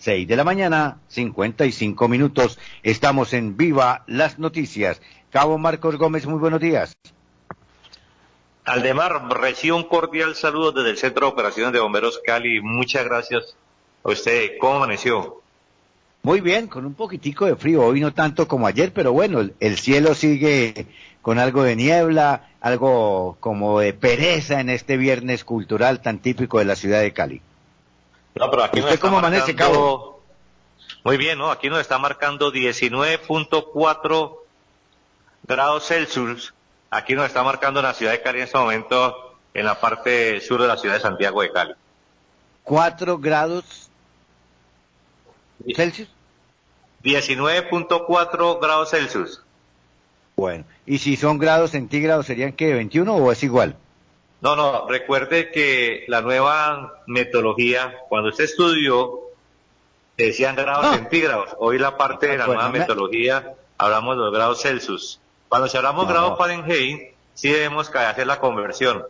6 de la mañana, 55 minutos. Estamos en Viva las Noticias. Cabo Marcos Gómez, muy buenos días. Aldemar, recibo un cordial saludo desde el Centro de Operaciones de Bomberos Cali. Muchas gracias a usted. ¿Cómo amaneció? Muy bien, con un poquitico de frío. Hoy no tanto como ayer, pero bueno, el cielo sigue con algo de niebla, algo como de pereza en este viernes cultural tan típico de la ciudad de Cali. No, pero aquí nos ¿Usted está cómo amanece, Cabo? marcando... Muy bien, ¿no? Aquí nos está marcando 19.4 grados Celsius. Aquí nos está marcando en la ciudad de Cali en este momento, en la parte sur de la ciudad de Santiago de Cali. 4 grados Celsius. 19.4 grados Celsius. Bueno, y si son grados centígrados, ¿serían qué, 21 o es igual? No, recuerde que la nueva metodología, cuando usted estudió, decían grados Ah, centígrados. Hoy la parte de la bueno, nueva metodología hablamos de los grados Celsius. Cuando si hablamos grados no, Fahrenheit, sí debemos hacer la conversión.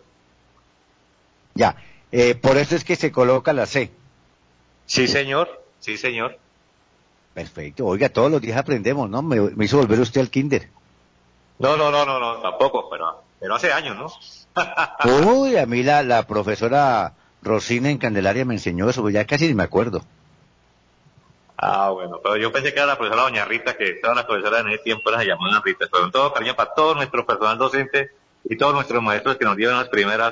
ya, por eso es que se coloca la C. Sí, señor. Sí, señor. Perfecto, oiga, todos los días aprendemos, ¿no? Me hizo volver usted al kinder. No, tampoco, pero hace años, ¿no? Uy, a mí la profesora Rosina en Candelaria me enseñó eso, pues ya casi ni me acuerdo. Ah, bueno, pero yo pensé que era la profesora Doña Rita, que todas las profesoras en ese tiempo las llamaban Rita. Pero en todo cariño para todo nuestro personal docente y todos nuestros maestros que nos dieron las primeras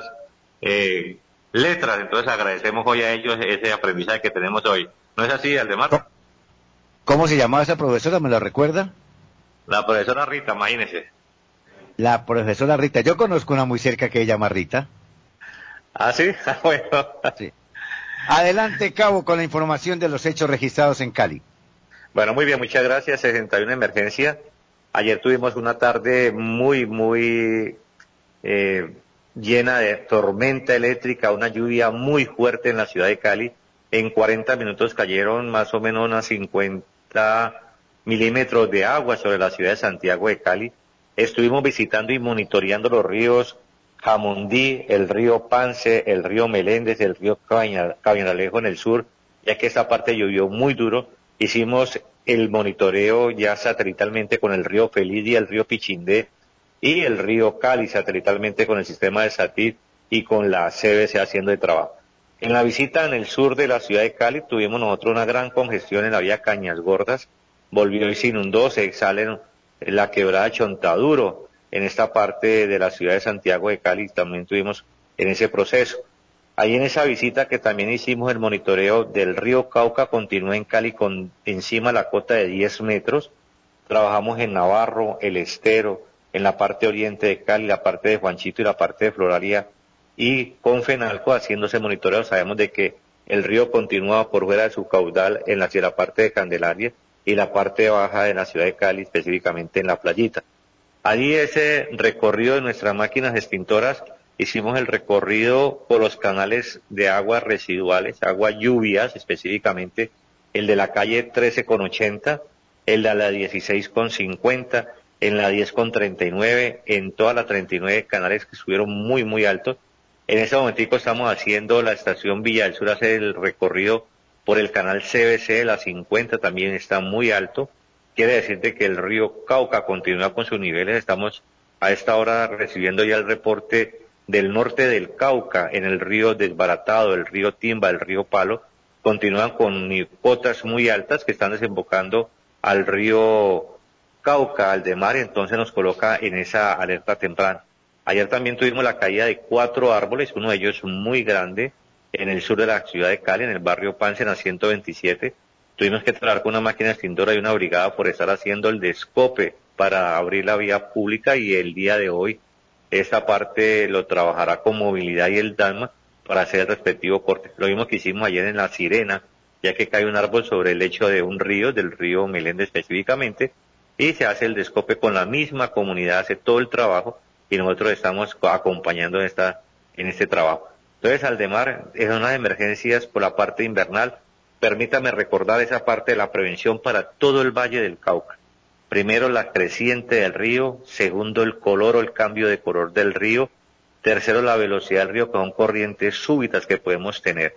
letras. Entonces agradecemos hoy a ellos ese aprendizaje que tenemos hoy. ¿No es así, Aldemar? ¿Cómo se llamaba esa profesora? ¿Me la recuerda? La profesora Rita, imagínese. La profesora Rita. Yo conozco una muy cerca que se llama Rita. ¿Ah, sí? Bueno. Sí. Adelante, Cabo, con la información de los hechos registrados en Cali. Bueno, muy bien, muchas gracias. 61 emergencia. Ayer tuvimos una tarde muy eh, llena de tormenta eléctrica, una lluvia muy fuerte en la ciudad de Cali. En 40 minutos cayeron más o menos unas 50 milímetros de agua sobre la ciudad de Santiago de Cali. Estuvimos visitando y monitoreando los ríos Jamundí, el río Pance, el río Meléndez, el río Cabinalejo en el sur, ya que esta parte llovió muy duro. Hicimos el monitoreo ya satelitalmente con el río Feliz y el río Pichindé y el río Cali satelitalmente con el sistema de SATIT y con la CBC haciendo el trabajo. En la visita en el sur de la ciudad de Cali tuvimos nosotros una gran congestión en la vía Cañas Gordas, volvió y se inundó, se sale en la quebrada Chontaduro, en esta parte de la ciudad de Santiago de Cali también tuvimos en ese proceso. Ahí en esa visita que también hicimos el monitoreo del río Cauca, continúa en Cali con encima la cota de 10 metros, trabajamos en Navarro, El Estero, en la parte oriente de Cali, la parte de Juanchito y la parte de Floralia, y con Fenalco haciéndose monitoreo. Sabemos de que el río continúa por fuera de su caudal hacia la parte de Candelaria y la parte baja de la ciudad de Cali, específicamente en la playita. Allí ese recorrido de nuestras máquinas extintoras, hicimos el recorrido por los canales de aguas residuales, aguas lluvias específicamente, el de la calle 13,80, el de la 16,50, en la 10,39, en toda la 39 canales que estuvieron muy altos. En ese momentico estamos haciendo la estación Villa del Sur, hacer el recorrido por el canal CBC, la 50 también está muy alto. Quiere decirte que el río Cauca continúa con sus niveles. Estamos a esta hora recibiendo ya el reporte del norte del Cauca, en el río Desbaratado, el río Timba, el río Palo, continúan con cotas muy altas que están desembocando al río Cauca, al de mar, entonces nos coloca en esa alerta temprana. Ayer también tuvimos la caída de 4 árboles, uno de ellos muy grande, en el sur de la ciudad de Cali, en el barrio Pance, en la 127. Tuvimos que trabajar con una máquina extintora y una brigada por estar haciendo el descope para abrir la vía pública, y el día de hoy esta parte lo trabajará con movilidad y el DANMA para hacer el respectivo corte. Lo mismo que hicimos ayer en La Sirena, ya que cae un árbol sobre el lecho de un río, del río Meléndez específicamente, y se hace el descope con la misma comunidad, hace todo el trabajo y nosotros estamos acompañando en este trabajo. Entonces, Aldemar, es unas emergencias por la parte invernal. Permítame recordar esa parte de la prevención para todo el Valle del Cauca. Primero, la creciente del río. Segundo, el color o el cambio de color del río. Tercero, la velocidad del río, que son corrientes súbitas que podemos tener.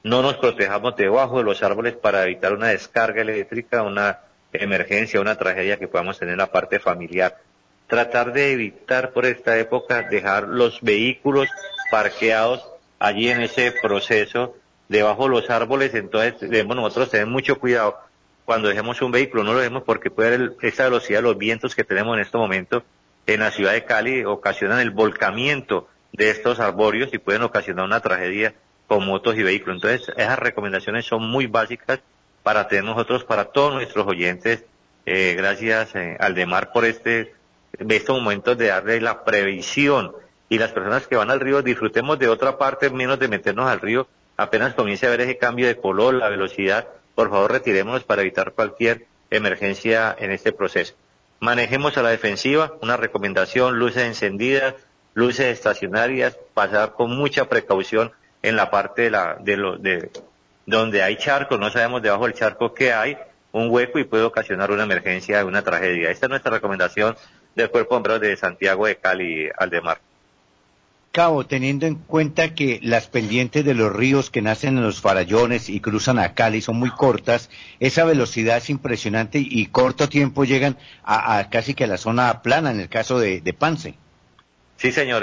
no nos protejamos debajo de los árboles para evitar una descarga eléctrica, una emergencia, una tragedia que podamos tener en la parte familiar. Tratar de evitar por esta época dejar los vehículos parqueados allí en ese proceso debajo de los árboles, entonces debemos nosotros tener mucho cuidado cuando dejemos un vehículo, no lo dejemos porque puede haber esa velocidad de los vientos que tenemos en este momento en la ciudad de Cali, ocasionan el volcamiento de estos arborios y pueden ocasionar una tragedia con motos y vehículos. Entonces, esas recomendaciones son muy básicas para tener nosotros, para todos nuestros oyentes. Gracias, Aldemar, por estos momentos de darle la previsión. Y las personas que van al río, disfrutemos de otra parte, menos de meternos al río. Apenas comience a ver ese cambio de color, la velocidad, por favor retirémonos para evitar cualquier emergencia en este proceso. Manejemos a la defensiva, una recomendación, luces encendidas, luces estacionarias, pasar con mucha precaución en la parte de donde hay charcos, no sabemos debajo del charco qué hay, un hueco y puede ocasionar una emergencia, una tragedia. Esta es nuestra recomendación del Cuerpo de Bomberos de Santiago de Cali, Aldemar. Cabo, teniendo en cuenta que las pendientes de los ríos que nacen en los farallones y cruzan a Cali son muy cortas, esa velocidad es impresionante y corto tiempo llegan a casi que a la zona plana en el caso de Pance. Sí, señor,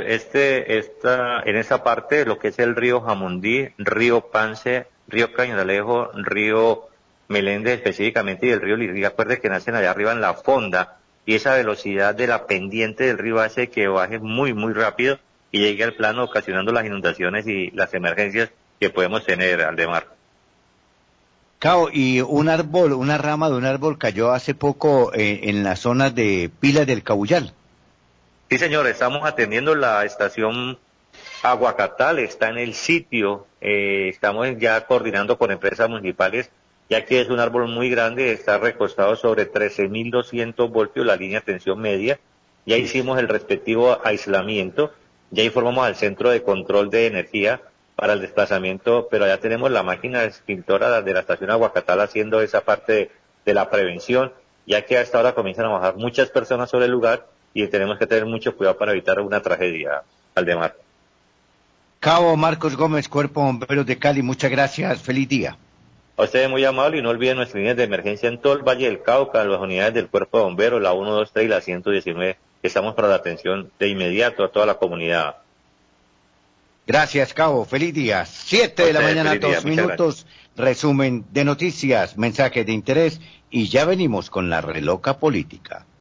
en esa parte, lo que es el río Jamundí, río Pance, río Cañonalejo, río Meléndez específicamente y el río Liriga, acuerde que nacen allá arriba en la fonda y esa velocidad de la pendiente del río hace que baje muy, muy rápido y llegue al plano ocasionando las inundaciones y las emergencias que podemos tener, Aldemar. Cabo, y un árbol, una rama de un árbol cayó hace poco en la zona de Pilas del Cabullal. Sí, señor, estamos atendiendo la estación Aguacatal, está en el sitio, estamos ya coordinando con empresas municipales, ya que es un árbol muy grande, está recostado sobre 13.200 voltios, la línea de tensión media, ya hicimos el respectivo aislamiento, ya informamos al centro de control de energía para el desplazamiento, pero ya tenemos la máquina extintora de la estación Aguacatal haciendo esa parte de la prevención, ya que a esta hora comienzan a bajar muchas personas sobre el lugar y tenemos que tener mucho cuidado para evitar una tragedia, Aldemar. Cabo Marcos Gómez, Cuerpo de Bomberos de Cali, muchas gracias, feliz día. A ustedes muy amable y no olviden nuestras líneas de emergencia en todo el Valle del Cauca, las unidades del Cuerpo de Bomberos, la 123 y la 119. Estamos para la atención de inmediato a toda la comunidad. Gracias, Cabo, feliz día. 7 de la mañana, Feliz día, 2 minutos, resumen de noticias, mensajes de interés y ya venimos con la reloca política.